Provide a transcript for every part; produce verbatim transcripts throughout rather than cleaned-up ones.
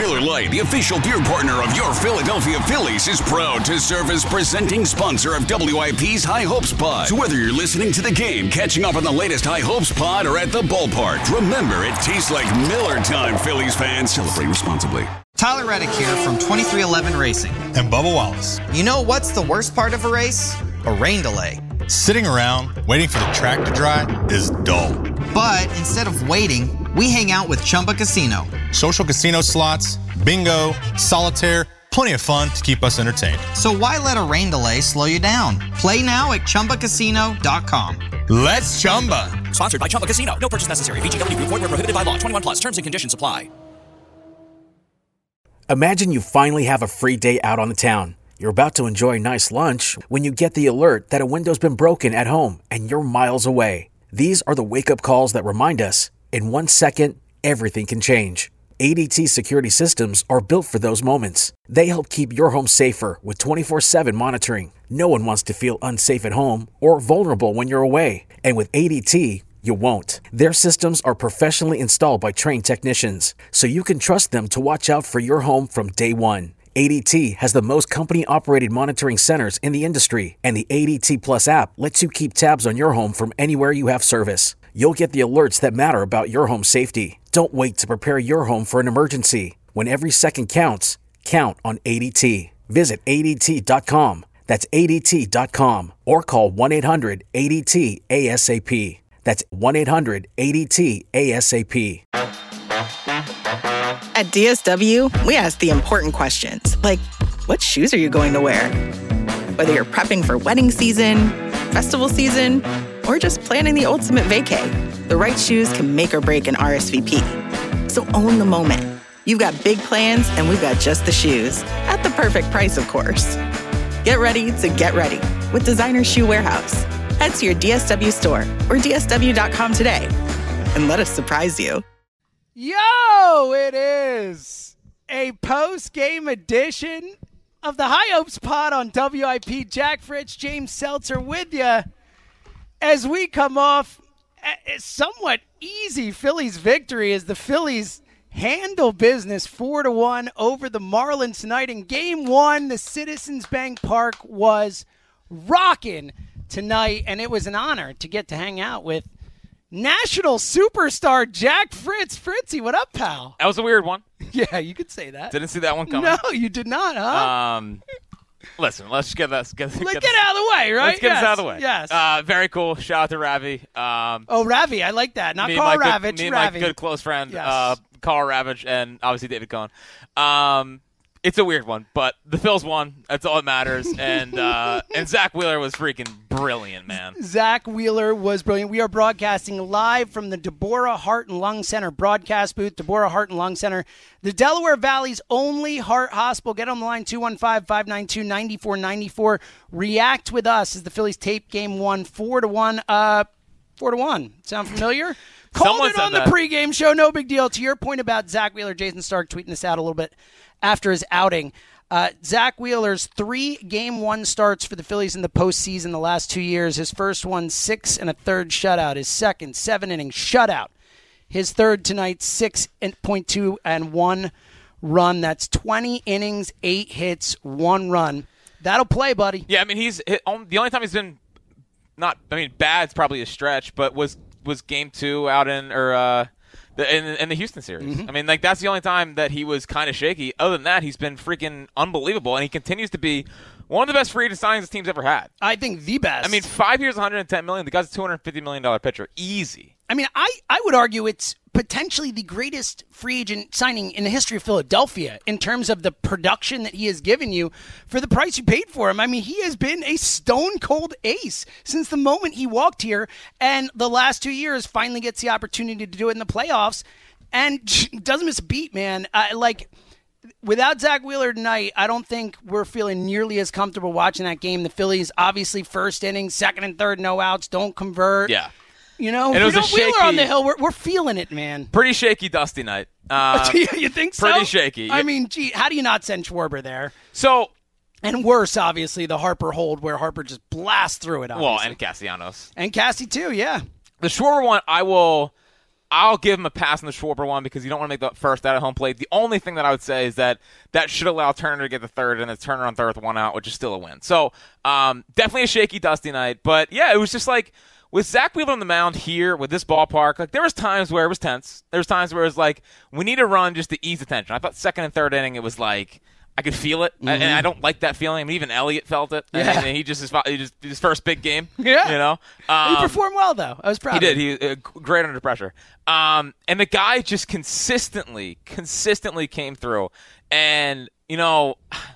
Miller Lite, the official beer partner of your Philadelphia Phillies, is proud to serve as presenting sponsor of W I P's High Hopes Pod. So whether you're listening to the game, catching up on the latest High Hopes Pod, or at the ballpark, remember it tastes like Miller time, Phillies fans. Celebrate responsibly. Tyler Reddick here from twenty-three eleven Racing. And Bubba Wallace. You know what's the worst part of a race? A rain delay. Sitting around waiting for the track to dry is dull. But instead of waiting, we hang out with Chumba Casino. Social casino slots, bingo, solitaire, plenty of fun to keep us entertained. So why let a rain delay slow you down? Play now at Chumba Casino dot com. Let's Chumba. Sponsored by Chumba Casino. No purchase necessary. V G W Group. Void where prohibited by law. twenty-one plus. Terms and conditions apply. Imagine you finally have a free day out on the town. You're about to enjoy a nice lunch when you get the alert that a window's been broken at home and you're miles away. These are the wake-up calls that remind us, in one second, everything can change. A D T security systems are built for those moments. They help keep your home safer with twenty-four seven monitoring. No one wants to feel unsafe at home or vulnerable when you're away. And with A D T, you won't. Their systems are professionally installed by trained technicians, so you can trust them to watch out for your home from day one. A D T has the most company-operated monitoring centers in the industry, and the A D T Plus app lets you keep tabs on your home from anywhere you have service. You'll get the alerts that matter about your home safety. Don't wait to prepare your home for an emergency. When every second counts, count on A D T. Visit A D T dot com. That's A D T dot com. Or call one eight hundred A D T A S A P. That's one eight hundred A D T A S A P. At D S W, we ask the important questions, like, what shoes are you going to wear? Whether you're prepping for wedding season, festival season, or just planning the ultimate vacay, the right shoes can make or break an R S V P. So own the moment. You've got big plans, and we've got just the shoes. At the perfect price, of course. Get ready to get ready with Designer Shoe Warehouse. Head to your D S W store or D S W dot com today and let us surprise you. Yo, it is a post-game edition of the High Hopes Pod on W I P. Jack Fritz, James Seltzer with you as we come off a somewhat easy Phillies victory as the Phillies handle business four to one over the Marlins tonight. In game one, the Citizens Bank Park was rocking tonight, and it was an honor to get to hang out with national superstar Jack Fritz. Fritzy, what up, pal? That was a weird one. Yeah, you could say that. Didn't see that one coming. No, you did not, huh? Um, listen, let's get that. Get, let's get, get it out of the way, right? Let's get yes. this out of the way. Yes. Uh, very cool. Shout out to Ravi. Um, oh, Ravi, I like that. Not me Carl and my Ravitch, good, Me and Ravi. my good close friend, yes. uh, Carl Ravitch, and obviously David Cohn. Um, it's a weird one, but the Phils won. That's all that matters. And uh, and Zach Wheeler was freaking brilliant, man. Zach Wheeler was brilliant. We are broadcasting live from the Deborah Heart and Lung Center broadcast booth. Deborah Heart and Lung Center, the Delaware Valley's only heart hospital. Get on the line, two one five, five nine two, nine four nine four. React with us as the Phillies tape game one, four to one. Uh, four to one. Sound familiar? Called Someone it on said the that. pregame show. No big deal. To your point about Zach Wheeler, Jason Stark tweeting this out a little bit after his outing. Uh, Zach Wheeler's three game one starts for the Phillies in the postseason the last two years. His first one, six and a third shutout. His second, seven inning shutout. His third tonight, six point two and one run. That's twenty innings, eight hits, one run. That'll play, buddy. Yeah, I mean, he's the only time he's been not. I mean, bad's probably a stretch, but was was game two out in or. Uh, The, in, in the Houston series. Mm-hmm. I mean, like, that's the only time that he was kind of shaky. Other than that, he's been freaking unbelievable, and he continues to be one of the best free agent signings the team's ever had. I think the best. I mean, five years, one hundred ten million dollars. The guy's a two hundred fifty million dollars pitcher. Easy. I mean, I, I would argue it's potentially the greatest free agent signing in the history of Philadelphia in terms of the production that he has given you for the price you paid for him. I mean, he has been a stone-cold ace since the moment he walked here, and the last two years finally gets the opportunity to do it in the playoffs, and doesn't miss a beat, man. Uh, like, without Zach Wheeler tonight, I don't think we're feeling nearly as comfortable watching that game. The Phillies, obviously, first inning, second and third, no outs, don't convert. Yeah. You know, and if it was we a don't shaky, Wheeler on the hill, we're, we're feeling it, man. Pretty shaky, dusty night. Uh, you think so? Pretty shaky. I mean, gee, how do you not send Schwarber there? So, and worse, obviously, the Harper hold where Harper just blasts through it. Obviously. Well, and Castellanos. And Cassie, too, yeah. The Schwarber one, I will I'll give him a pass on the Schwarber one because you don't want to make the first out of home plate. The only thing that I would say is that that should allow Turner to get the third, and then Turner on third with one out, which is still a win. So um, definitely a shaky, dusty night. But, yeah, it was just like with Zach Wheeler on the mound here with this ballpark, like there was times where it was tense. There was times where it was like we need a run just to ease the tension. I thought second and third inning it was like – I could feel it, mm-hmm. and I don't like that feeling. I mean, even Elliott felt it. Yeah. And he just his, he just his first big game. Yeah, you know, um, he performed well though. I was proud. He of did. him. He uh, great under pressure. Um, and the guy just consistently, consistently came through, and you know,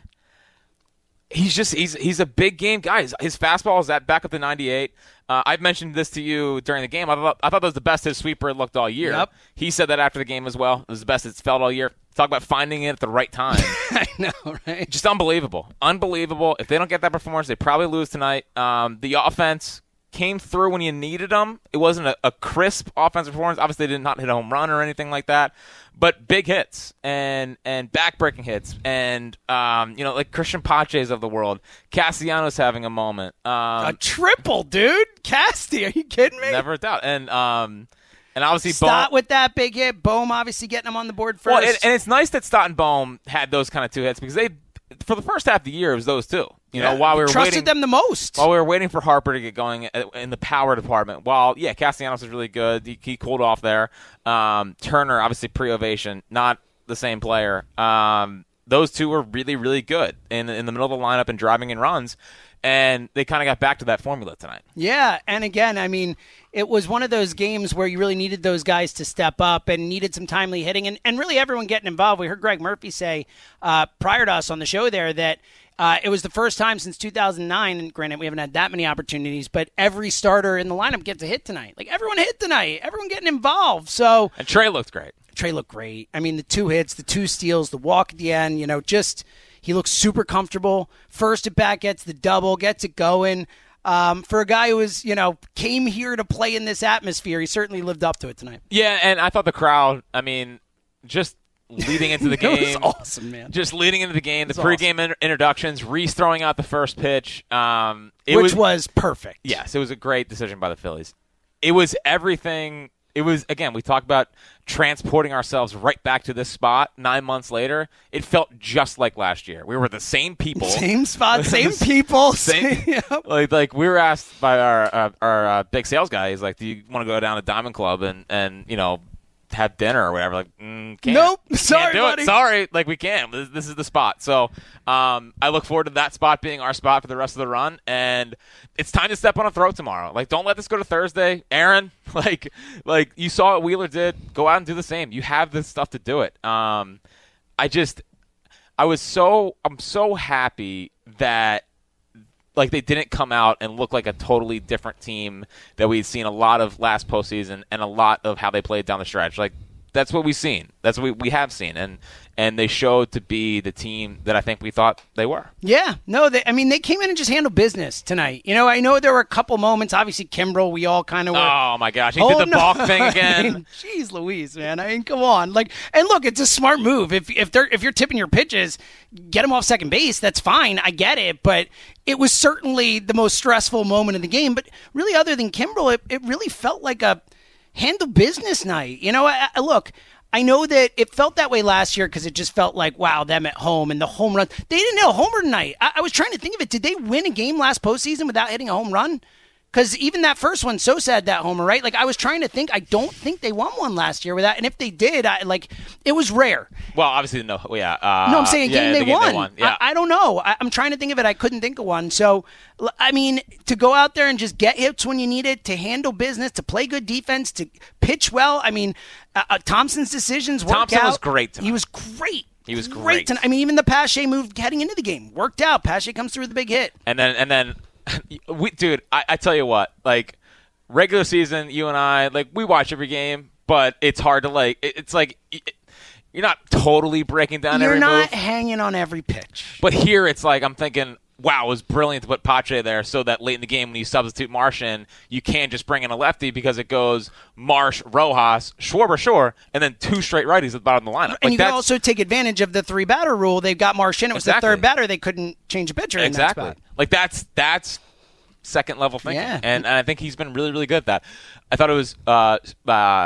he's just he's he's a big game guy. His, his fastball is at back up to ninety-eight. Uh, I've mentioned this to you during the game. I thought I thought that was the best his sweeper had looked all year. Yep. He said that after the game as well. It was the best it's felt all year. Talk about finding it at the right time. I know, right? Just unbelievable. Unbelievable. If they don't get that performance, they probably lose tonight. Um, the offense came through when you needed them. It wasn't a, a crisp offensive performance. Obviously, they did not hit a home run or anything like that. But big hits and and back-breaking hits. And, um, you know, like Christian Pache's of the world. Castellanos having a moment. Um, a triple, dude. Casty, are you kidding me? Never a doubt. And, um... And obviously, Stott Bohm, with that big hit. Bohm obviously getting him on the board first. Well, and, and it's nice that Stott and Bohm had those kind of two hits because they, for the first half of the year, it was those two. You yeah, know, while we were trusted waiting, them the most. While we were waiting for Harper to get going in the power department. While yeah, Castellanos was really good. He, he cooled off there. Um, Turner, obviously pre-ovation, not the same player. Um, those two were really, really good in in the middle of the lineup and driving in runs. And they kind of got back to that formula tonight. Yeah, and again, I mean, it was one of those games where you really needed those guys to step up and needed some timely hitting, and, and really everyone getting involved. We heard Greg Murphy say uh, prior to us on the show there that uh, it was the first time since two thousand nine, and granted we haven't had that many opportunities, but every starter in the lineup gets a hit tonight. Like, everyone hit tonight. Everyone getting involved. So And Trey looked great. Trey looked great. I mean, the two hits, the two steals, the walk at the end, you know, just – he looks super comfortable. First at bat gets the double, gets it going. Um, for a guy who was, you know, came here to play in this atmosphere, he certainly lived up to it tonight. Yeah, and I thought the crowd, I mean, just leading into the game. It was awesome, man. Just leading into the game, the It was pregame awesome. introductions, Reese throwing out the first pitch. Um, it Which was, was perfect. Yes, it was a great decision by the Phillies. It was everything. It was, again, we talked about transporting ourselves right back to this spot nine months later. It felt just like last year. We were the same people. Same spot, same people. Same, yep. like, like we were asked by our uh, our uh, big sales guy, he's like, do you want to go down to Diamond Club and, and you know, have dinner or whatever? Like, mm, can't. Nope. Can't Sorry, do buddy. It. Sorry. Like, we can't. This, this is the spot. So um, I look forward to that spot being our spot for the rest of the run. And it's time to step on a throat tomorrow. Like, don't let this go to Thursday. Aaron, like, like you saw what Wheeler did. Go out and do the same. You have this stuff to do it. Um, I just, I was so, I'm so happy that, like, they didn't come out and look like a totally different team that we'd seen a lot of last postseason and a lot of how they played down the stretch. Like, that's what we've seen. That's what we, we have seen. And and they showed to be the team that I think we thought they were. Yeah. No, they, I mean, they came in and just handled business tonight. You know, I know there were a couple moments. Obviously, Kimbrel, we all kind of were. Oh, my gosh. He oh, did the no. balk thing again. I mean, jeez Louise, man. I mean, come on. Like, and look, it's a smart move. If if they're if you're tipping your pitches, get them off second base. That's fine. I get it. But it was certainly the most stressful moment in the game. But really, other than Kimbrel, it, it really felt like a handle business night. You know, I, I, look, I know that it felt that way last year because it just felt like, wow, them at home and the home run. They didn't hit a homer tonight. I, I was trying to think of it. Did they win a game last postseason without hitting a home run? Because even that first one, Sosa had that homer, right? Like, I was trying to think. I don't think they won one last year without. And if they did, I, like, it was rare. Well, obviously, no. Yeah. Uh, no, I'm saying a yeah, game, the they, game won. they won. Yeah. I, I don't know. I, I'm trying to think of it. I couldn't think of one. So, I mean, to go out there and just get hits when you need it, to handle business, to play good defense, to pitch well. I mean, uh, uh, Thompson's decisions worked Thompson out. was great tonight. He was great. He was great. great tonight. I mean, even the Pache move heading into the game worked out. Pache comes through with a big hit. And then, and then, we, dude, I, I tell you what, like, regular season, you and I, like, we watch every game, but it's hard to, like, it, it's like, it, you're not totally breaking down You're every not move. hanging on every pitch. But here it's like, I'm thinking, wow, it was brilliant to put Pache there so that late in the game when you substitute Marsh in, you can't just bring in a lefty because it goes Marsh, Rojas, Schwarber, sure, and then two straight righties at the bottom of the lineup. And like, you can also take advantage of the three-batter rule. They've got Marsh in. It was exactly. the third batter. They couldn't change a pitcher exactly. in that spot. Like, that's that's second-level thinking. Yeah. And, and I think he's been really, really good at that. I thought it was uh, uh,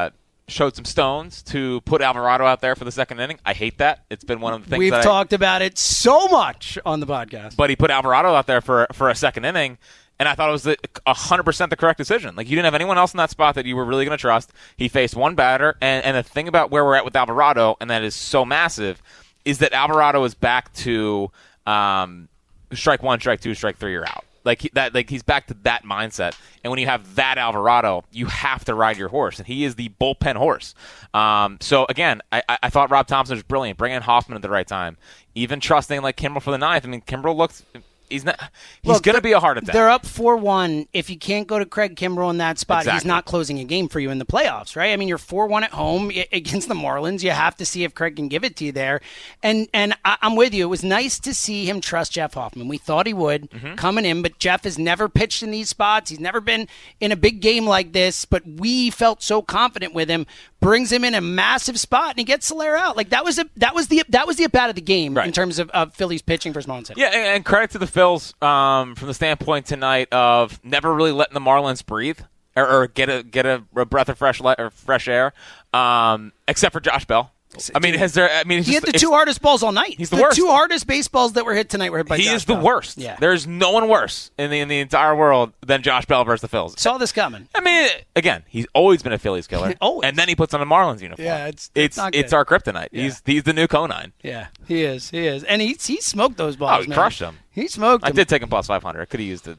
showed some stones to put Alvarado out there for the second inning. I hate that. It's been one of the things We've that talked I, about it so much on the podcast. But he put Alvarado out there for for a second inning, and I thought it was the, one hundred percent the correct decision. Like, you didn't have anyone else in that spot that you were really going to trust. He faced one batter, and, and the thing about where we're at with Alvarado, and that is so massive, is that Alvarado is back to um, strike one, strike two, strike three, you're out. Like he, that, like he's back to that mindset. And when you have that Alvarado, you have to ride your horse, and he is the bullpen horse. Um, so again, I, I thought Rob Thompson was brilliant, bringing Hoffman at the right time, even trusting like Kimbrel for the ninth. I mean, Kimbrel looks. He's not. He's going to be a heart attack. They're up four one. If you can't go to Craig Kimbrel in that spot, Exactly. he's not closing a game for you in the playoffs, right? I mean, you're four one at home against the Marlins. You have to see if Craig can give it to you there. And and I, I'm with you. It was nice to see him trust Jeff Hoffman. We thought he would Mm-hmm. coming in, but Jeff has never pitched in these spots. He's never been in a big game like this, but we felt so confident with him. Brings him in a massive spot, and he gets Soler out. Like that was a that was the that was the at bat of the game Right. in terms of, of Phillies pitching versus Marlins. Yeah, and, and credit to the Phils um, from the standpoint tonight of never really letting the Marlins breathe or, or get a get a, a breath of fresh le- or fresh air, um, except for Josh Bell. I mean, has there? I mean, it's He just, hit the two hardest balls all night. He's the worst. two hardest baseballs that were hit tonight were hit by He Josh is the Bell. worst. Yeah. There's no one worse in the in the entire world than Josh Bell versus the Phils. Saw this coming. I mean, again, he's always been a Phillies killer. Always. And then he puts on a Marlins uniform. Yeah, it's- it's it's not it's good. our kryptonite. Yeah. He's he's the new Conine. Yeah, he is. He is. And he, he smoked those balls, Oh, he man. crushed them. He smoked I them. did take him plus five hundred. I could have used it.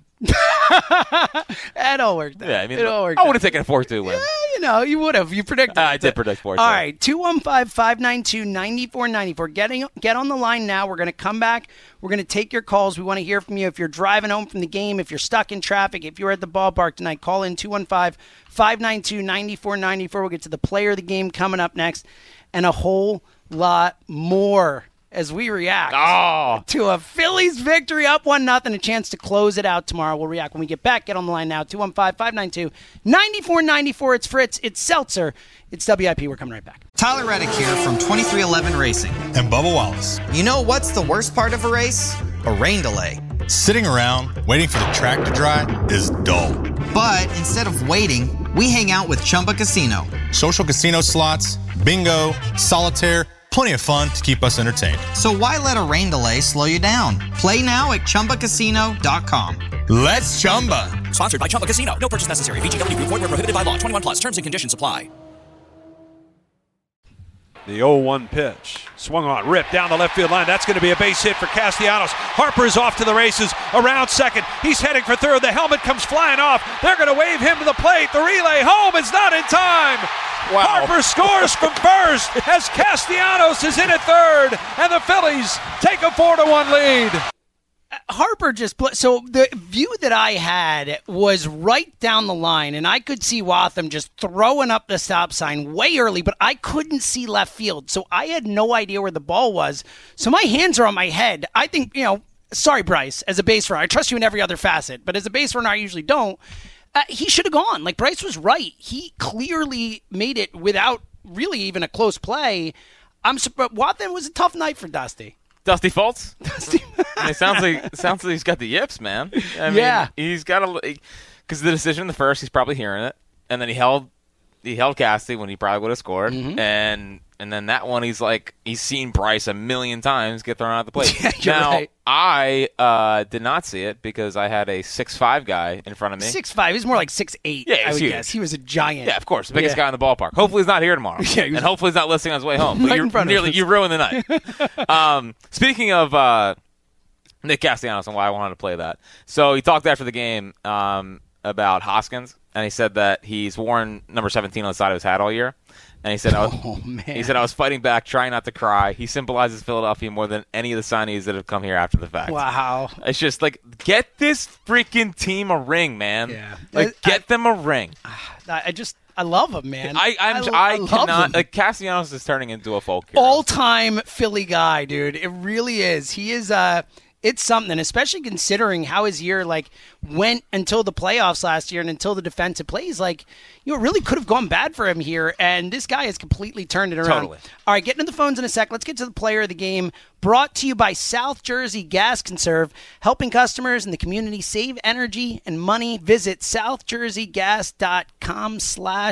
It all worked out. Yeah, I mean, it all worked I out. would have taken a four two win. Yeah, you know, you would have. You predicted. Uh, I it. did predict four two. All right, two one five, five nine two, nine four nine four. Getting Get on the line now. We're going to come back. We're going to take your calls. We want to hear from you. If you're driving home from the game, if you're stuck in traffic, if you're at the ballpark tonight, call in two one five, five nine two, nine four nine four. We'll get to the player of the game coming up next and a whole lot more as we react Oh. to a Phillies victory up one nothing, a chance to close it out tomorrow. We'll react when we get back. Get on the line now, two one five, five nine two, nine four nine four. It's Fritz. It's Seltzer. It's W I P. We're coming right back. Tyler Reddick here from twenty-three eleven Racing. And Bubba Wallace. You know what's the worst part of a race? A rain delay. Sitting around waiting for the track to dry is dull. But instead of waiting, we hang out with Chumba Casino. Social casino slots, bingo, solitaire, plenty of fun to keep us entertained. So why let a rain delay slow you down? Play now at Chumba Casino dot com. Let's Chumba. Sponsored by Chumba Casino. No purchase necessary. V G W Group. Void where prohibited by law. twenty-one plus. Terms and conditions apply. The oh one pitch. Swung on, ripped down the left field line. That's going to be a base hit for Castellanos. Harper is off to the races, around second. He's heading for third. The helmet comes flying off. They're going to wave him to the plate. The relay home is not in time. Wow. Harper scores from first as Castellanos is in at third, and the Phillies take a four to one lead. Harper just pl- so the view that I had was right down the line, and I could see Waltham just throwing up the stop sign way early, but I couldn't see left field, so I had no idea where the ball was. So my hands are on my head. I think, you know, sorry, Bryce, as a base runner, I trust you in every other facet, but as a base runner, I usually don't. Uh, he should have gone. Like, Bryce was right. He clearly made it without really even a close play. I'm surprised. Waltham was a tough night for Dusty. Dusty Fultz? Dusty. I mean, it sounds like it sounds like he's got the yips, man. I mean, Yeah. he's got a because the decision in the first, he's probably hearing it, and then he held he held Casty when he probably would have scored, Mm-hmm. and and then that one, he's like he's seen Bryce a million times get thrown out of the plate. Yeah, you're now right. I uh, did not see it because I had a six five guy in front of me. Six five. He's more like six eight. Yeah, I he's would huge. guess. He was a giant. Yeah, of course, the biggest Yeah. guy in the ballpark. Hopefully, he's not here tomorrow, Yeah, he was- and hopefully, he's not listening on his way home. But Right you're in front of nearly us. you ruined the night. um, speaking of uh, Nick Castellanos and why I wanted to play that, so he talked after the game um, about Hoskins, and he said that he's worn number seventeen on the side of his hat all year. And he said, I was, Oh, man. he said, I was fighting back, trying not to cry. He symbolizes Philadelphia more than any of the signees that have come here after the fact. Wow. It's just like, get this freaking team a ring, man. Yeah. Like, I- get them a ring. I I just, I love him, man. I I'm, I, I, I love cannot him. like Castellanos is turning into a folk hero. All-time Philly guy, dude. It really is. He is, uh, it's something, especially considering how his year, like, went until the playoffs last year and until the defensive plays. Like, you know, it really could have gone bad for him here, and this guy has completely turned it around. Totally. All right, getting to the phones in a sec. Let's get to the player of the game. Brought to you by South Jersey Gas Conserve, helping customers in the community save energy and money. Visit south jersey gas dot com slash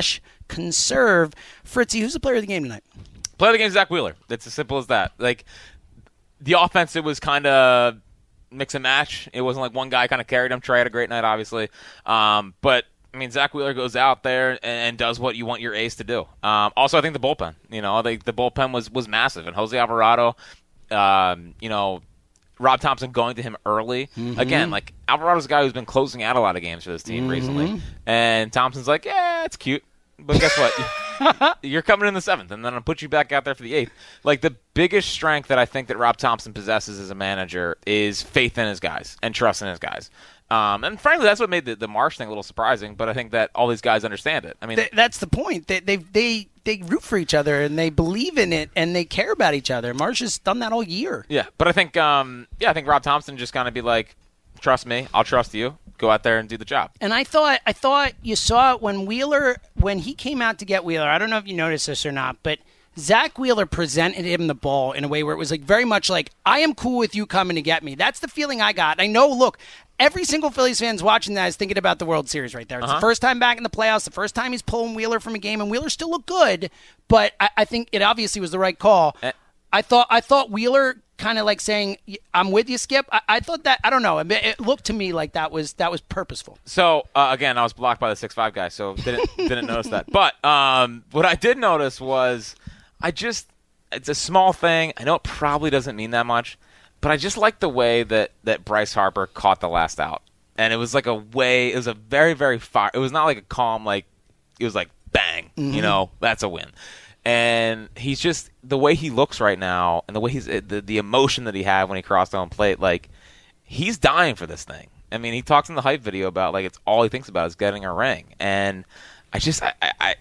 conserve. Fritzy, who's the player of the game tonight? Player of the game, Zach Wheeler. It's as simple as that. Like, the offense, it was kind of mix and match. It wasn't like one guy kind of carried him. Trey had a great night, obviously. Um, but, I mean, Zach Wheeler goes out there and, and does what you want your ace to do. Um, also, I think the bullpen. You know, the, the bullpen was, was massive. And Jose Alvarado, um, you know, Rob Thompson going to him early. Mm-hmm. Again, like, Alvarado's a guy who's been closing out a lot of games for this team mm-hmm. recently. And Thompson's like, yeah, it's cute. But guess what? You're coming in the seventh, and then I'll put you back out there for the eighth. Like, the biggest strength that I think that Rob Thompson possesses as a manager is faith in his guys and trust in his guys. Um, and frankly, that's what made the, the Marsh thing a little surprising, but I think that all these guys understand it. I mean, Th- That's the point. They, they, they, they root for each other, and they believe in it, and they care about each other. Marsh has done that all year. Yeah, but I think, um, yeah, I think Rob Thompson just kind of be like, trust me, I'll trust you. Go out there and do the job. And I thought I thought you saw it when Wheeler, when he came out to get Wheeler. I don't know if you noticed this or not, but Zach Wheeler presented him the ball in a way where it was like very much like, I am cool with you coming to get me. That's the feeling I got. I know, look, every single Phillies fan's watching that is thinking about the World Series right there. It's uh-huh. the first time back in the playoffs, the first time he's pulling Wheeler from a game, and Wheeler still looked good, but I, I think it obviously was the right call. Uh- I thought I thought Wheeler kind of like saying, I'm with you, Skip. I, I thought that, I don't know, it, it looked to me like that was that was purposeful. So, uh, again, I was blocked by the six five guy, so didn't didn't notice that. But um, what I did notice was I just, it's a small thing. I know it probably doesn't mean that much, but I just like the way that, that Bryce Harper caught the last out. And it was like a way, it was a very, very fire. It was not like a calm, like, it was like, bang, mm-hmm. you know, that's a win. And he's just, the way he looks right now and the way he's, the, the emotion that he had when he crossed home plate, like, he's dying for this thing. I mean, he talks in the hype video about, like, it's all he thinks about is getting a ring. And I just, I, I,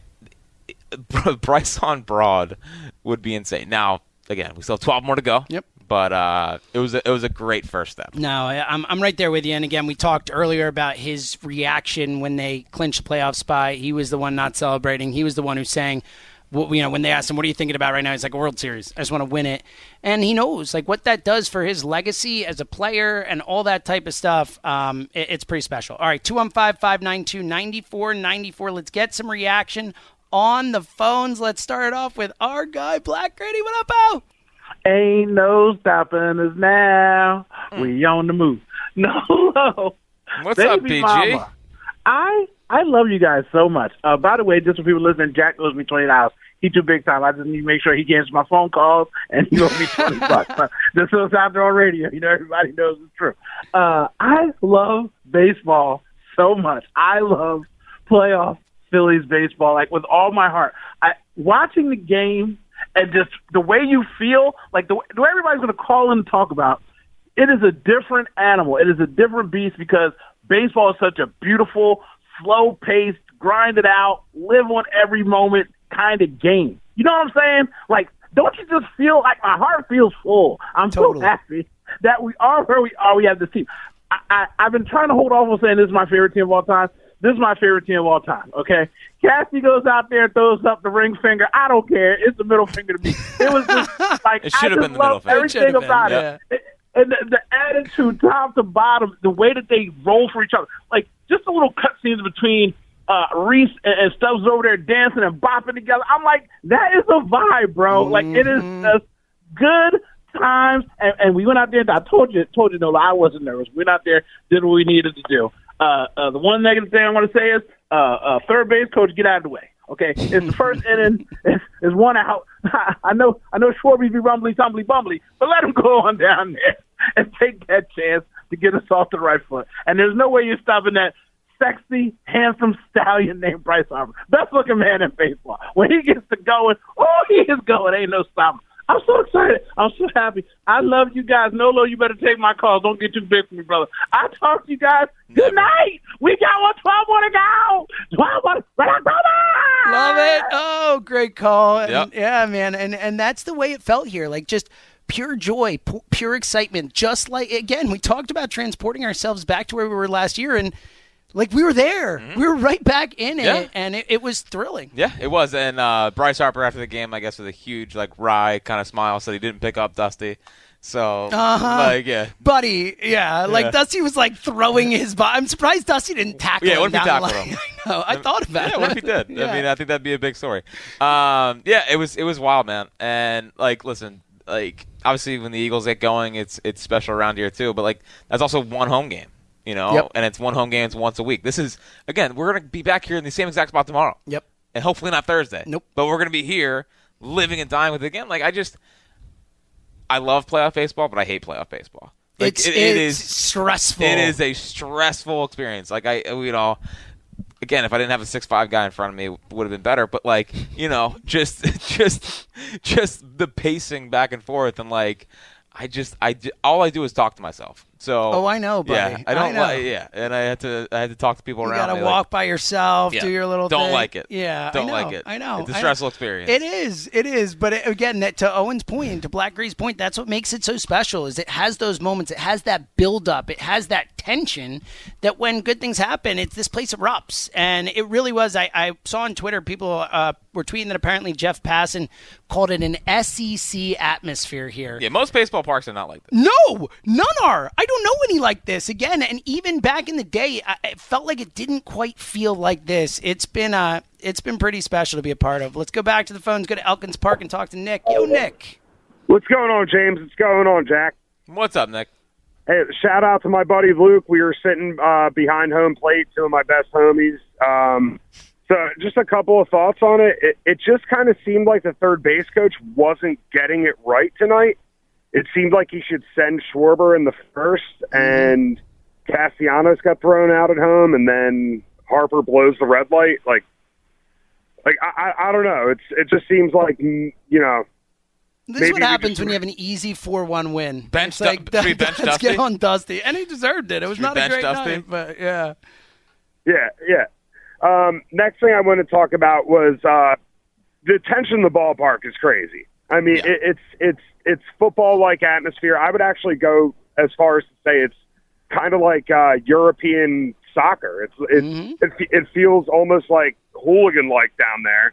I Bryce on Broad would be insane. Now, again, we still have twelve more to go. Yep. But uh, it was a, it was a great first step. No, I'm I'm right there with you. And again, we talked earlier about his reaction when they clinched the playoff spot. He was the one not celebrating. He was the one who's saying, well, you know, when they asked him, what are you thinking about right now? He's like, a World Series. I just want to win it. And he knows, like, what that does for his legacy as a player and all that type of stuff. Um, it, it's pretty special. All right, two one five, five nine two, nine four nine four. Let's get some reaction on the phones. Let's start it off with our guy, Black Gritty. What up, Al? Ain't no stopping us now. Mm. We on the move. No. What's Baby up, B G? Mama. I I love you guys so much. Uh, by the way, just for people listening, Jack owes me twenty dollars. He too big time. I just need to make sure he gets my phone calls, and he owes me twenty bucks. Just so it's out there on radio. You know, everybody knows it's true. Uh, I love baseball so much. I love playoff Phillies baseball, like, with all my heart. I watching the game and just the way you feel, like the, the way everybody's going to call in and talk about, it is a different animal. It is a different beast because baseball is such a beautiful, slow-paced, grind it out, live on every moment kind of game. You know what I'm saying? Like, don't you just feel like my heart feels full? I'm totally. so happy that we are where we are. We have this team. I, I, I've been trying to hold off on saying this is my favorite team of all time. This is my favorite team of all time, okay? Cassie goes out there and throws up the ring finger. I don't care. It's the middle finger to me. It was just like, it should I have just been the middle love finger. everything about been, it. Yeah. And the, the attitude, top to bottom, the way that they roll for each other. Like, just the little cutscenes between uh, Reese and, and Stubbs over there dancing and bopping together. I'm like, that is a vibe, bro. Mm-hmm. Like, it is just good times. And, and we went out there, and I told you, told you, no, I wasn't nervous. We went out there, did what we needed to do. Uh, uh, the one negative thing I want to say is, uh, uh, third base coach, get out of the way. Okay, it's the first inning. It's, it's one out. I know, I know, Schwarber be rumbly, tumbly, bumbly, but let him go on down there and take that chance to get us off the right foot. And there's no way you're stopping that sexy, handsome stallion named Bryce Harper, best looking man in baseball. When he gets to going, oh, he is going. Ain't no stopping. I'm so excited. I'm so happy. I love you guys. Nolo, you better take my call. Don't get too big for me, brother. I talk to you guys. Good night. We got one twelve more to go. twelve more to go. Love it. Oh, great call. And, yep. Yeah, man. And and that's the way it felt here. Like, just pure joy, pu- pure excitement. Just like, again, we talked about transporting ourselves back to where we were last year, and like, we were there. Mm-hmm. We were right back in it, yeah. and it, it was thrilling. Yeah, it was. And uh, Bryce Harper, after the game, I guess with a huge, like, wry kind of smile, said he didn't pick up Dusty. So, Uh-huh. like, yeah. Buddy, yeah. Like, Yeah. Dusty was, like, throwing his body. I'm surprised Dusty didn't tackle Yeah, him what if he down the tackled line. him? I know. I thought about yeah, it. what if he did? Yeah. I mean, I think that'd be a big story. Um, yeah, it was it was wild, man. And, like, listen, like, obviously when the Eagles get going, it's it's special around here, too. But, like, that's also one home game, you know? Yep. And it's one home game, it's once a week. This is, again, we're going to be back here in the same exact spot tomorrow. Yep. And hopefully not Thursday. Nope. But we're going to be here living and dying with it again. Like, I just, I love playoff baseball, but I hate playoff baseball. Like, It's, it, it it's is stressful. It is a stressful experience. Like, I, you know, again, if I didn't have a six five guy in front of me, it would have been better. But, like, you know, just, just, just the pacing back and forth, and like, I just, I all I do is talk to myself. So, Oh, I know, buddy. Yeah, I don't I know. like. Yeah, and I had to, I had to talk to people You around gotta me. walk like, by yourself, yeah, do your little don't thing. like it. Yeah, Don't I know, like it. I know. It's a I know. stressful experience. It is. It is. But it, again, that, to Owen's point, to Black Gray's point, that's what makes it so special. Is it has those moments. It has that build up. It has that tension. That when good things happen, it's this place erupts. And it really was. I, I saw on Twitter people uh, were tweeting that apparently Jeff Passan called it an S E C atmosphere here. Yeah, most baseball parks are not like this. No, none are. I don't know any like this. Again, and even back in the day, I, it felt like it didn't quite feel like this. It's been uh, it's been pretty special to be a part of. Let's go back to the phones, go to Elkins Park, and talk to Nick. Yo, Nick. What's going on, James? What's going on, Jack? What's up, Nick? Hey, shout out to my buddy Luke. We were sitting uh, behind home plate, two of my best homies. Um, so just a couple of thoughts on it. It, it just kind of seemed like the third base coach wasn't getting it right tonight. It seemed like he should send Schwarber in the first, and Castellanos got thrown out at home, and then Harper blows the red light. Like, like I, I, I don't know. It's it just seems like, you know. This is maybe what we happens just- when you have an easy four one win. Bench It's like, Du- should we bench let's Dusty? get on Dusty. And he deserved it. It was Should we not a bench great Dusty? night, but yeah. Yeah, yeah. Um, next thing I want to talk about was uh, the tension in the ballpark is crazy. I mean, Yeah. it, it's it's it's football-like atmosphere. I would actually go as far as to say it's kind of like uh, European soccer. It's it's Mm-hmm. it, it feels almost like hooligan-like down there.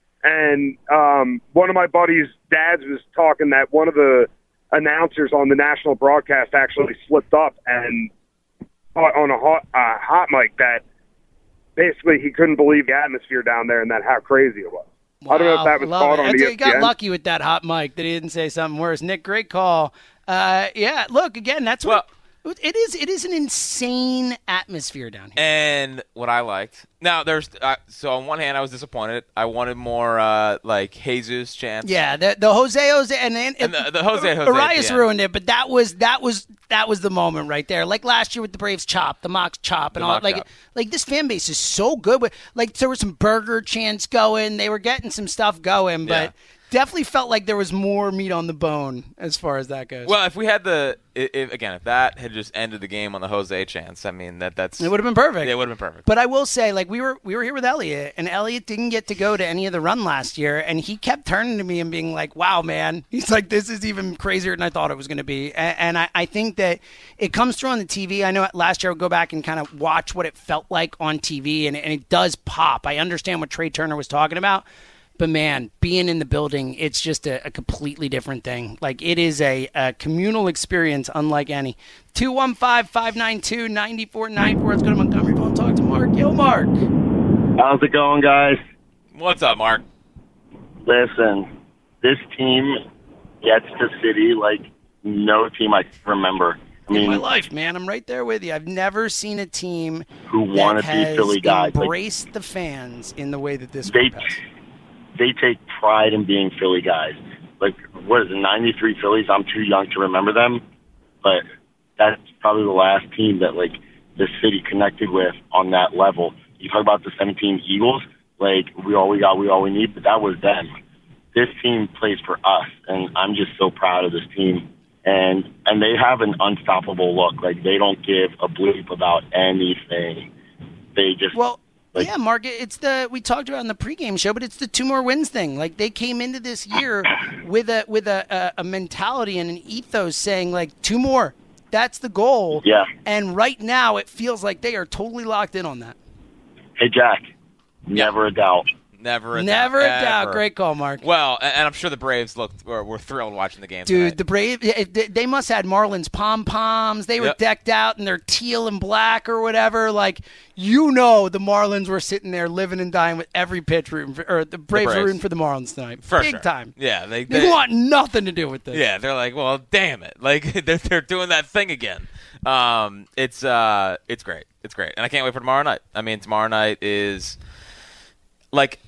And um, one of my buddies' dads was talking that one of the announcers on the national broadcast actually slipped up and on a hot, uh, hot mic that basically he couldn't believe the atmosphere down there and that how crazy it was. I don't know if that was Love caught it. on I'd E say S he P N. got lucky with that hot mic that he didn't say something worse. Nick, great call. Uh, yeah, look, again, that's what it is. It is an insane atmosphere down here. And what I liked. Now, there's uh, so on one hand, I was disappointed. I wanted more uh, like Jesus chants. Yeah, the the Jose Jose and, and, And the- the Jose Jose Arias at the end. ruined it, but that was that was that was the moment right there. Like last year with the Braves chop, the Mox chop, and The all mock like chop. like this fan base is so good. With like there were some burger chants going, they were getting some stuff going, but. Yeah. Definitely felt like there was more meat on the bone as far as that goes. Well, if we had the i- if, again, if that had just ended the game on the Jose chance, I mean that that's It would have been perfect. Yeah, it would have been perfect. But I will say, like we were we were here with Elliot, and Elliot didn't get to go to any of the run last year, and he kept turning to me and being like, "Wow, man," he's like, "This is even crazier than I thought it was going to be." And, and I, I think that it comes through on the T V. I know last year I would go back and kind of watch what it felt like on T V, and, and it does pop. I understand what Trey Turner was talking about. But, man, being in the building, it's just a, a completely different thing. Like, it is a, a communal experience unlike any. two one five, five nine two, nine four nine four. Let's go to Montgomery and talk to Mark. Yo, Mark. How's it going, guys? What's up, Mark? Listen, this team gets the city like no team I can remember. I In my mean, life, man, I'm right there with you. I've never seen a team who want that to be has Philly guys. Like, embraced the fans in the way that this they group has. they take pride in being Philly guys. Like, what is it, ninety-three Phillies? I'm too young to remember them, but that's probably the last team that, like, the city connected with on that level. You talk about the seventeen Eagles, like, we all we got, we all we need, but that was them. This team plays for us, and I'm just so proud of this team. And and they have an unstoppable look. Like, they don't give a bleep about anything. They just... Well, Like, yeah, Mark, it's the we talked about in the pregame show, but it's the two more wins thing. Like they came into this year with a with a, a, a mentality and an ethos saying like two more. That's the goal. Yeah. And right now it feels like they are totally locked in on that. Hey, Jack, never a doubt. Never a Never doubt. a doubt. Ever. Great call, Mark. Well, and I'm sure the Braves looked were, were thrilled watching the game Dude, tonight. the Braves, they must have had Marlins pom-poms. They were Yep. decked out in their teal and black or whatever. Like, you know the Marlins were sitting there living and dying with every pitch rooting for, or the Braves, Braves. were rooting for the Marlins tonight. For Big sure. time. Yeah, they, They, they want nothing to do with this. Yeah, they're like, well, damn it, like they're they're doing that thing again. Um, it's uh, it's great, it's great, and I can't wait for tomorrow night. I mean, tomorrow night is like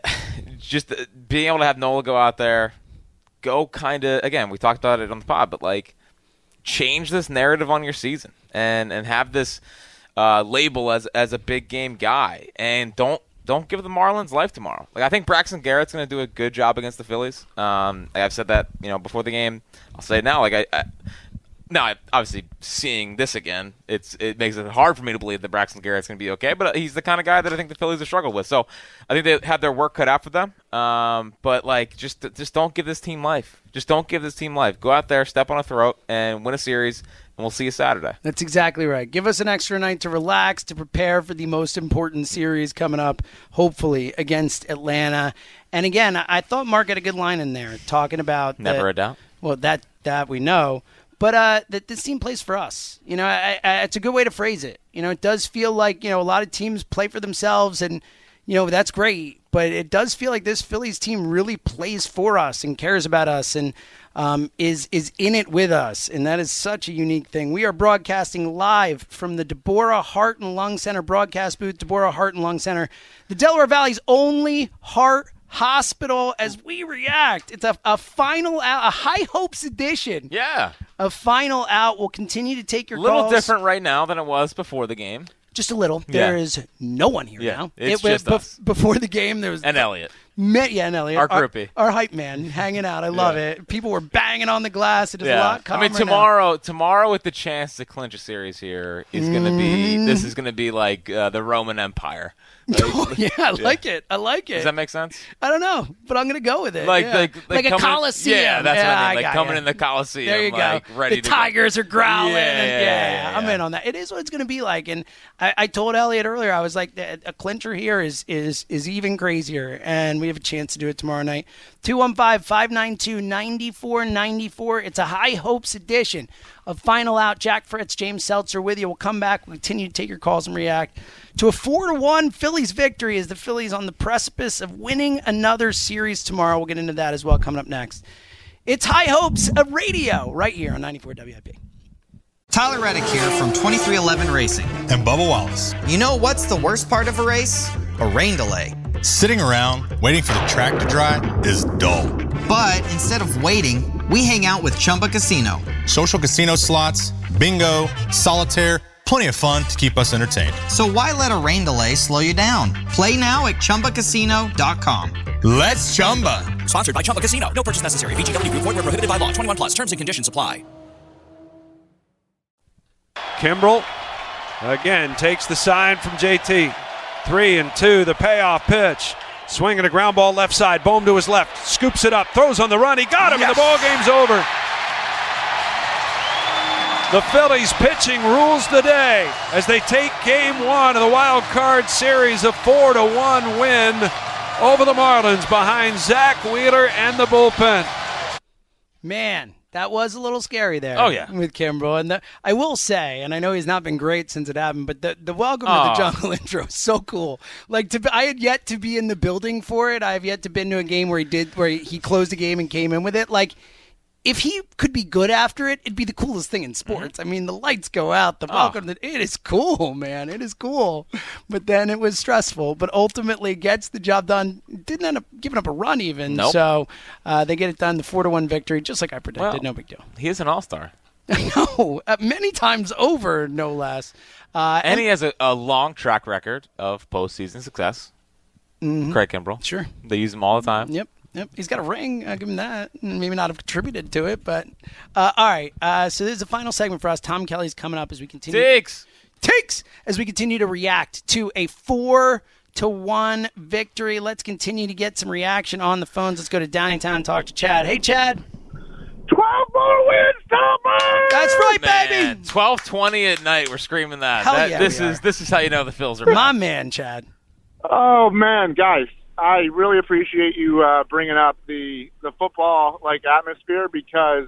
just being able to have Nola go out there, go kind of again. We talked about it on the pod, but like change this narrative on your season and and have this uh, label as as a big game guy, and don't. Don't give the Marlins life tomorrow. Like I think Braxton Garrett's going to do a good job against the Phillies. Um, I've said that you know before the game. I'll say it now. Like I, I now I, obviously seeing this again, it's it makes it hard for me to believe that Braxton Garrett's going to be okay. But he's the kind of guy that I think the Phillies have struggled with. So I think they have their work cut out for them. Um, but like just just don't give this team life. Just don't give this team life. Go out there, step on a throat, and win a series. And we'll see you Saturday. That's exactly right. Give us an extra night to relax, to prepare for the most important series coming up, hopefully, against Atlanta. And again, I thought Mark had a good line in there, talking about Never that, a doubt. Well, that that we know. But uh, that this team plays for us. You know, I, I, it's a good way to phrase it. You know, it does feel like, you know, a lot of teams play for themselves, and, you know, that's great. But it does feel like this Phillies team really plays for us and cares about us and um, is is in it with us. And that is such a unique thing. We are broadcasting live from the Deborah Heart and Lung Center broadcast booth, Deborah Heart and Lung Center, the Delaware Valley's only heart hospital, as we react. It's a, a final out, a High Hopes edition. Yeah. A final out. We'll continue to take your A little calls. different right now than it was before the game. Just a little. Yeah. There is no one here Yeah, now. it's it was just us. Before the game, there was And Elliot. Me, yeah, and Elliot, Our groupie. our, our hype man, hanging out. I love Yeah. it. People were banging on the glass. It is a Yeah. lot I calmer mean, now. tomorrow, tomorrow with the chance to clinch a series here is going to be. Mm. This is going to be like uh, the Roman Empire. Oh, yeah, I like it. I like it. Does that make sense? I don't know, but I'm going to go with it. Like, yeah. like, like a coming- Coliseum. Yeah, that's yeah, what I mean. Like got coming ya. in the Coliseum. There you like, go. Ready the to Tigers go. are growling. Yeah, and yeah, yeah, yeah, yeah, I'm yeah. in on that. It is what it's going to be like. And I, I told Elliot earlier, I was like, a, a clincher here is is is even crazier, and we have a chance to do it tomorrow night. two one five, five nine two, nine four nine four. It's a High Hopes edition of Final Out. Jack Fritz, James Seltzer with you. We'll come back. We'll continue to take your calls and react to a four to one Phillies victory as the Phillies on the precipice of winning another series tomorrow. We'll get into that as well coming up next. It's High Hopes of Radio right here on ninety-four W I P. Tyler Reddick here from twenty-three eleven Racing. And Bubba Wallace. You know what's the worst part of a race? A rain delay. Sitting around waiting for the track to dry is dull. But instead of waiting, we hang out with Chumba Casino. Social casino slots, bingo, solitaire, plenty of fun to keep us entertained. So why let a rain delay slow you down? Play now at chumba casino dot com. Let's Chumba. Sponsored by Chumba Casino. No purchase necessary. V G W Group. Void where prohibited by law. twenty-one plus. Terms and conditions apply. Kimbrel again takes the sign from J T. Three and two, the payoff pitch. Swinging a ground ball left side. Bohm to his left. Scoops it up. Throws on the run. He got him, Yes. and the ball game's over. The Phillies pitching rules the day as they take game one of the wild card series, a four to one win over the Marlins behind Zach Wheeler and the bullpen. Man, that was a little scary there. Oh, yeah. With Kimbrel. And the, I will say, and I know he's not been great since it happened, but the, the welcome to Oh. the jungle intro is so cool. Like, to, I had yet to be in the building for it. I have yet to been to a game where he did, where he closed the game and came in with it. Like, if he could be good after it, it'd be the coolest thing in sports. Mm-hmm. I mean, the lights go out, the Oh. welcome, the, it is cool, man. It is cool. But then it was stressful, but ultimately gets the job done. Didn't end up giving up a run even. Nope. So uh, they get it done, the four to one victory, just like I predicted. Well, no big deal. He is an all-star. No, uh, many times over, no less. Uh, And he has a, a long track record of postseason success. Mhm. Craig Kimbrel. Sure. They use him all the time. Yep. Yep, he's got a ring. I'll give him that. Maybe not have contributed to it, but uh, all right. Uh, so this is the final segment for us. Tom Kelly's coming up as we continue. Takes. Takes as we continue to react to a four to one victory. Let's continue to get some reaction on the phones. Let's go to Downtown and talk to Chad. Hey, Chad. twelve more wins, Thomas! That's right, Man, baby. twelve twenty at night. We're screaming that. Hell that yeah, this we is are. this is how you know the Phils are My back. man, Chad. Oh, man, guys. I really appreciate you uh, bringing up the the football like atmosphere, because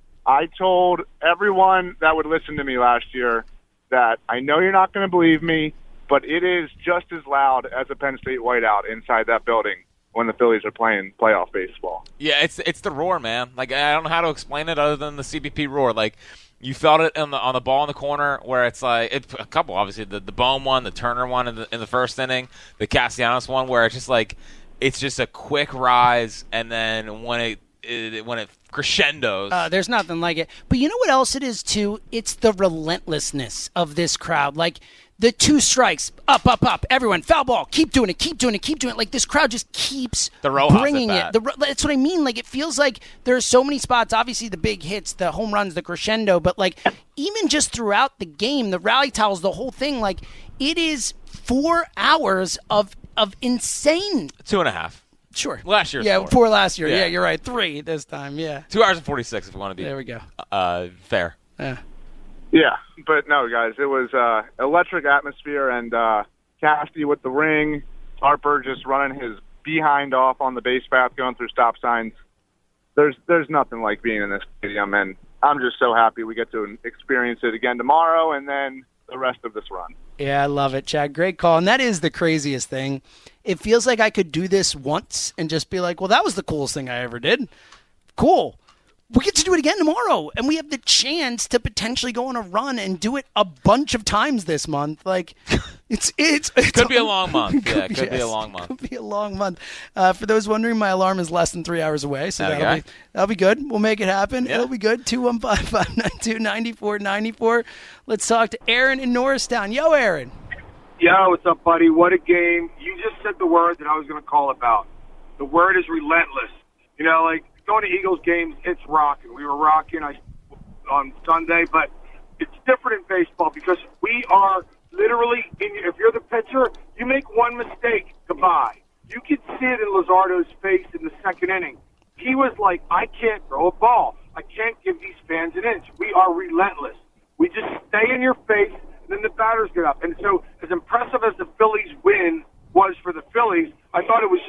I told everyone that would listen to me last year that I know you're not going to believe me, but it is just as loud as a Penn State whiteout inside that building when the Phillies are playing playoff baseball. Yeah, it's it's the roar, man. Like, I don't know how to explain it other than the C B P roar. Like, you felt it on the on the ball in the corner where it's like it, a couple, obviously the the Bohm one, the Turner one in the in the first inning, the Castellanos one, where it's just like it's just a quick rise, and then when it, it when it crescendos. Uh, there's nothing like it. But you know what else it is too? It's the relentlessness of this crowd. Like, the two strikes, up, up, up, everyone, foul ball, keep doing it, keep doing it, keep doing it. Like, this crowd just keeps the Rojas bringing at it. The, that's what I mean. Like, it feels like there's so many spots, obviously the big hits, the home runs, the crescendo, but, like, even just throughout the game, the rally towels, the whole thing, like, it is four hours of of insane. Two and a half. Sure. Last year. Yeah, four. four last year. Yeah. Yeah, you're right. Three this time, yeah. Two hours and forty-six if we want to be There we go. Uh, fair. Yeah. Yeah, but no, guys, it was uh, electric atmosphere, and uh, Casty with the ring, Harper just running his behind off on the base path, going through stop signs. There's there's nothing like being in this stadium, and I'm just so happy we get to experience it again tomorrow and then the rest of this run. Yeah, I love it, Chad. Great call. And that is the craziest thing. It feels like I could do this once and just be like, well, that was the coolest thing I ever did. Cool. We get to do it again tomorrow, and we have the chance to potentially go on a run and do it a bunch of times this month. Like, it's it's, it's could be a long month. Could Yeah, be, could yes, be a long month. Could be a long month. Uh, for those wondering, my alarm is less than three hours away, so Okay. that'll be that'll be good. We'll make it happen. Yeah. It'll be good. Two one five five nine two ninety four ninety four. Let's talk to Aaron in Norristown. Yo, Aaron. Yo, what's up, buddy? What a game. You just said the word that I was going to call about. The word is relentless. You know, like, going to Eagles games, it's rocking. We were rocking I, on Sunday, but it's different in baseball because we are literally, in, if you're the pitcher, you make one mistake, goodbye. You could see it in Luzardo's face in the second inning. He was like, I can't throw a ball. I can't give these fans an inch. We are relentless. We just stay in your face, and then the batters get up. And so as impressive as the Phillies win was for the Phillies, I thought it was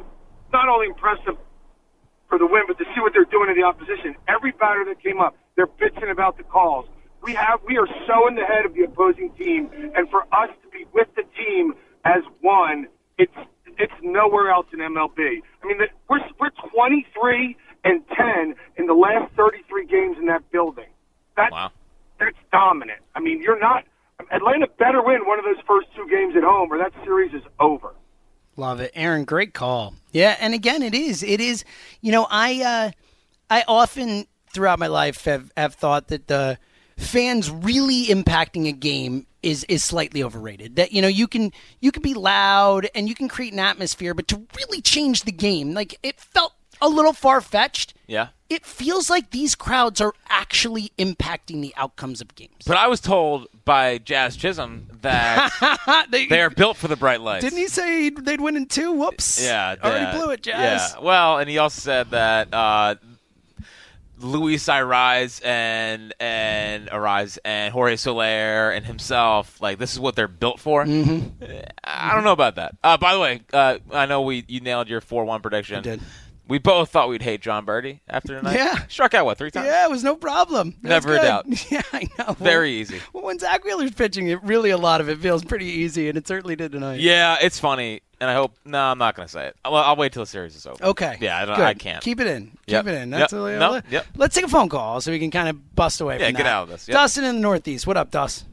not only impressive for the win, but to see what they're doing to the opposition. Every batter that came up, they're bitching about the calls. We have, we are so in the head of the opposing team, and for us to be with the team as one, it's it's nowhere else in M L B. I mean, the, we're we're twenty-three and ten in the last thirty-three games in that building. That's wow. That's dominant. I mean, you're not. Atlanta better win one of those first two games at home, or that series is over. Love it. Aaron, great call. Yeah, and again, it is. It is, you know, I uh, I often throughout my life have, have thought that the fans really impacting a game is is slightly overrated. That, you know, you can you can be loud and you can create an atmosphere, but to really change the game, like, it felt a little far-fetched. Yeah. It feels like these crowds are actually impacting the outcomes of games. But I was told by Jazz Chisholm that they, they are built for the bright lights. Didn't he say they'd win in two? Whoops. Yeah. Already yeah, blew it, Jazz. Yeah. Well, and he also said that uh, Luis Ariz and and Ariz and Jorge Soler and himself, like, this is what they're built for. Mm-hmm. I don't know about that. Uh, by the way, uh, I know we you nailed your four one prediction. I did. We both thought we'd hate John Birdie after tonight. Yeah. Struck out, what, three times? Yeah, it was no problem. It Never was a good. doubt. Yeah, I know. Very easy. Well, when Zach Wheeler's pitching, it really a lot of it feels pretty easy, and it certainly did tonight. Yeah, it's funny, and I hope. No, I'm not going to say it. I'll, I'll wait till the series is over. Okay. Yeah, I, don't, Good. I can't. Keep it in. Yep. Keep it in. That's Yep. a, No, let, yep. Let's take a phone call so we can kind of bust away Yeah, from get that. out of this. Yep. Dustin in the Northeast. What up, Dust?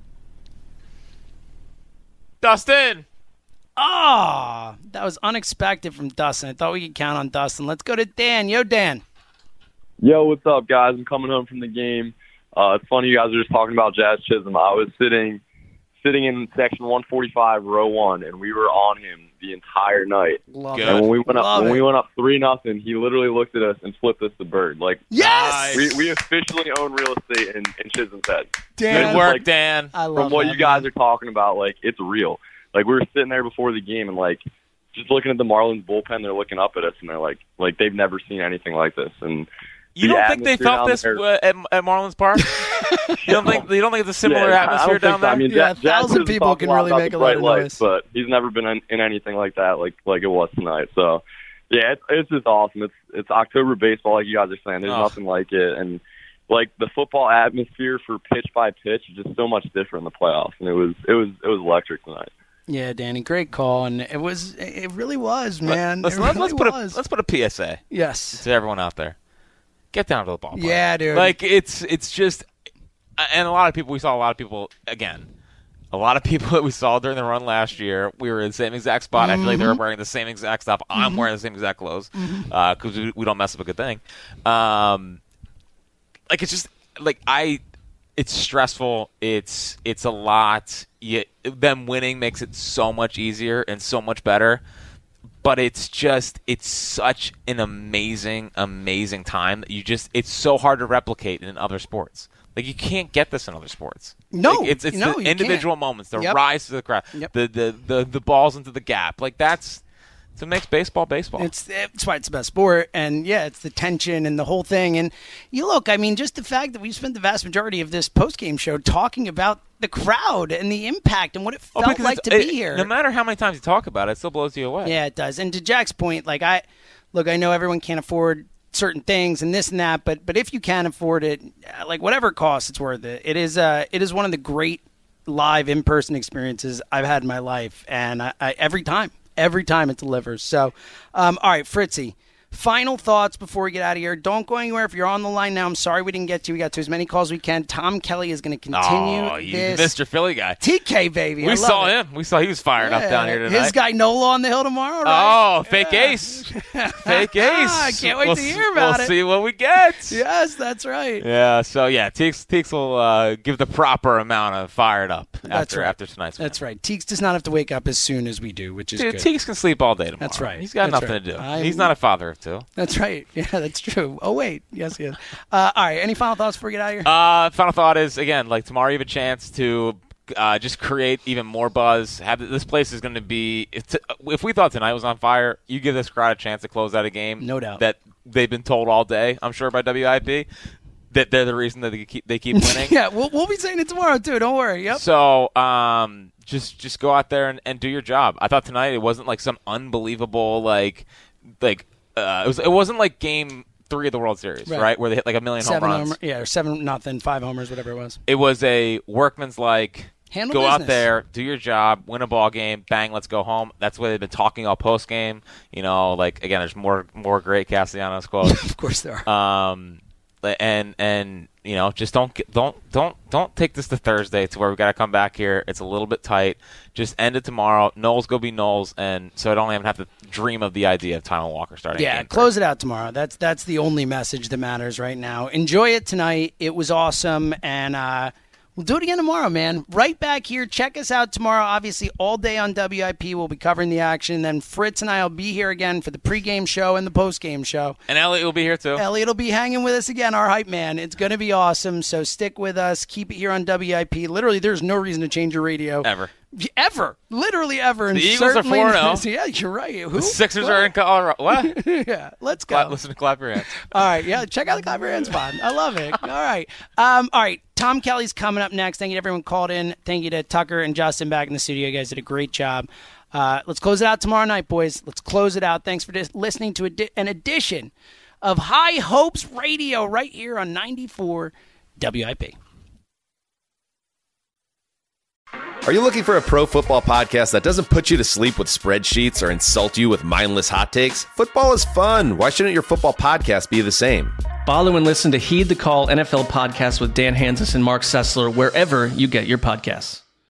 Dustin! Ah, oh, that was unexpected from Dustin. I thought we could count on Dustin. Let's go to Dan. Yo, Dan. Yo, what's up, guys? I'm coming home from the game. Uh, it's funny you guys are just talking about Jazz Chisholm. I was sitting sitting in section one forty-five, row one, and we were on him the entire night. Love and it. when we went up, Love when it. we went up three nothing, he literally looked at us and flipped us the bird. Like, yes, we we officially own real estate in, in Chisholm's head. Dan. Good work, Dan. I love From what that, you guys man. are talking about, like, it's real. Like, we were sitting there before the game and, like, just looking at the Marlins bullpen, they're looking up at us and they're like, like they've never seen anything like this. And You the don't think they atmosphere felt down this there- uh, at, at Marlins Park? You don't think you don't think it's a similar Yeah, I atmosphere don't think down so. there? I mean, Yeah, Jack- a Jack thousand doesn't people talk can lot really about make the a lot of bright noise. lights, but he's never been in, in anything like that, like like it was tonight. So, yeah, it's it's just awesome. It's it's October baseball, like you guys are saying. There's Oh. nothing like it, and like the football atmosphere for pitch by pitch is just so much different in the playoffs, and it was it was it was electric tonight. Yeah, Danny, great call, and it was it really was, man. Let's, it let's, really let's put was. a let's put a P S A. Yes. To everyone out there, get down to the ballpark. Yeah, dude. Like it's it's just, and a lot of people we saw a lot of people again. A lot of people that we saw during the run last year, we were in the same exact spot. I feel like they were Mhm. wearing the same exact stuff. I'm Mhm. wearing the same exact clothes Mhm. because we, we don't mess up a good thing. Um, like it's just like I, it's stressful. It's it's a lot. You, them winning makes it so much easier and so much better. But it's just it's such an amazing, amazing time that you just it's so hard to replicate in other sports. Like you can't get this in other sports. No, like, it's it's no, the you individual can't. moments, the Yep. rise to the crowd, Yep. the, the the the balls into the gap. Like that's that's what makes baseball baseball. It's it's why it's the best sport, and yeah, it's the tension and the whole thing. And you look, I mean, just the fact that we spent the vast majority of this post game show talking about the crowd and the impact and what it Oh, felt because like it's- to it- be here. No matter how many times you talk about it, it still blows you away. Yeah, it does. And to Jack's point, like I look, I know everyone can't afford certain things and this and that, but but if you can afford it, like whatever it costs, it's worth it. It is uh it is one of the great live in person experiences I've had in my life, and I, I every time, every time it delivers. So, um, all right, Fritzy. Final thoughts before we get out of here. Don't go anywhere. If you're on the line now, I'm sorry we didn't get to. We got to as many calls as we can. Tom Kelly is going to continue Oh, you this. Mister Philly guy. T K, baby. I We love saw it. him. We saw he was fired up Yeah. down here tonight. His guy Nola on the hill tomorrow, right? Oh, fake ace. Fake ace. I can't wait we'll, to s- hear about we'll it. see what we get. Yes, that's right. Yeah, so yeah, Teeks, Teeks will uh, give the proper amount of fired up That's after right. after tonight's win. That's right. Teeks does not have to wake up as soon as we do, which is Dude, good. Teeks can sleep all day tomorrow. That's right. He's got That's nothing right. to do. I'm- He's not a father of two. That's right. Yeah, that's true. Oh, wait. Yes, yes. Uh, all right. Any final thoughts before we get out of here? Uh, final thought is, again, like tomorrow you have a chance to uh, just create even more buzz. Have This place is going to be – if if we thought tonight was on fire, you give this crowd a chance to close out a game. No doubt. That they've been told all day, I'm sure, by W I P, that they're the reason that they keep, they keep winning. yeah, we'll, we'll be saying it tomorrow, too. Don't worry. Yep. So um, just just go out there and, and do your job. I thought tonight it wasn't like some unbelievable like like uh, it was it wasn't like game three of the World Series, right? Right. Where they hit like a million Seven home runs. homer, yeah, or seven nothing, five homers, whatever it was. It was a workman's like Handle go out business. there, do your job, win a ball game, bang, let's go home. That's what they've been talking all post game. You know, like again, there's more more great Castellanos quotes. Of course there are. Um, and and you know, just don't get, don't don't don't take this to Thursday to where we got to come back here. It's a little bit tight. Just end it tomorrow. Knowles go be Knowles, and so I don't even have to dream of the idea of Tyler Walker starting. Yeah, game close it out tomorrow. That's that's the only message that matters right now. Enjoy it tonight. It was awesome, and uh, we'll do it again tomorrow, man. Right back here. Check us out tomorrow. Obviously, all day on W I P. We'll be covering the action. Then Fritz and I will be here again for the pregame show and the postgame show. And Elliot will be here too. Elliot will be hanging with us again, our hype man. It's going to be awesome. So stick with us. Keep it here on W I P. Literally, there's no reason to change your radio. Ever. Ever. Literally ever. And The Eagles are certainly- four and oh. Yeah, you're right. Who? The Sixers What? are in Colorado. What? yeah, let's go. Clap, listen to clap your hands. All right, yeah, check out the Clap Your Hands pod. I love it. All right. Um, all right, Tom Kelly's coming up next. Thank you to everyone who called in. Thank you to Tucker and Justin back in the studio. You guys did a great job. Uh, let's close it out tomorrow night, boys. Let's close it out. Thanks for dis- listening to a di- an edition of High Hopes Radio right here on ninety-four W I P. Are you looking for a pro football podcast that doesn't put you to sleep with spreadsheets or insult you with mindless hot takes? Football is fun. Why shouldn't your football podcast be the same? Follow and listen to Heed the Call N F L podcast with Dan Hansis and Mark Sessler wherever you get your podcasts.